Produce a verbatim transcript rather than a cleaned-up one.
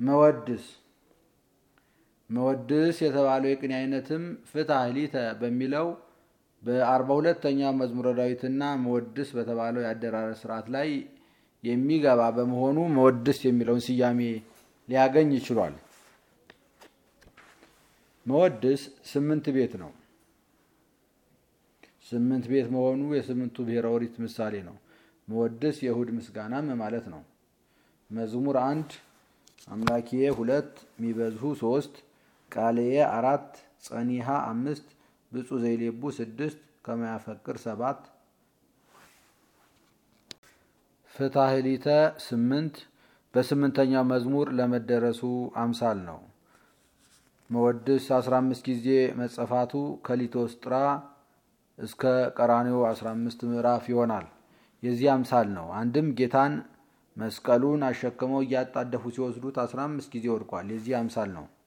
መወድስ መወድስ የተባለው የቅኔ አይነትም ፍትሐ ሊተ በሚለው በአርባ ሁለተኛው መዝሙረ ዳዊትና መወድስ በተባለው የአደራረስ ስርዓት ላይ የሚገባ በመሆኑ መወድስ የሚለውን ስያሜ ሊያገኝ ይችላል። መወድስ ስምንት ቤት ነው። ስምንት ቤት መሆኑ የስምንቱ ብሔረ ኦሪት ምሳሌ ነው። መወድስ የእሁድ ምስጋናም ማለት ነው። መዝሙር አንድ አምላኪየ ሁለት ሚበዝሁ ሶስት ቃልየ አራት ጸኒሃ አምስት ብፁዕ ዘይሌቡ ስድስት ከመያፈቅር ሰባት ፍትሐ ሊተ ስምንት በስምንተኛው መዝሙር ለመደረሱ አምሳል ነው። መወድስ አስራ አምስት ጊዜ መጸፋቱ ከሊቶስጥራ እስከ ቀራንዮ አስራ አምስት ምዕራፍ ይሆናል። የዚህ አምሳል ነው። አንድም ጌታን መስቀሉን አሸክመው እያጣደፉ ሲወስዱት አስራ አምስት ጊዜ ወድቋል። የዚህ አምሳል ነው።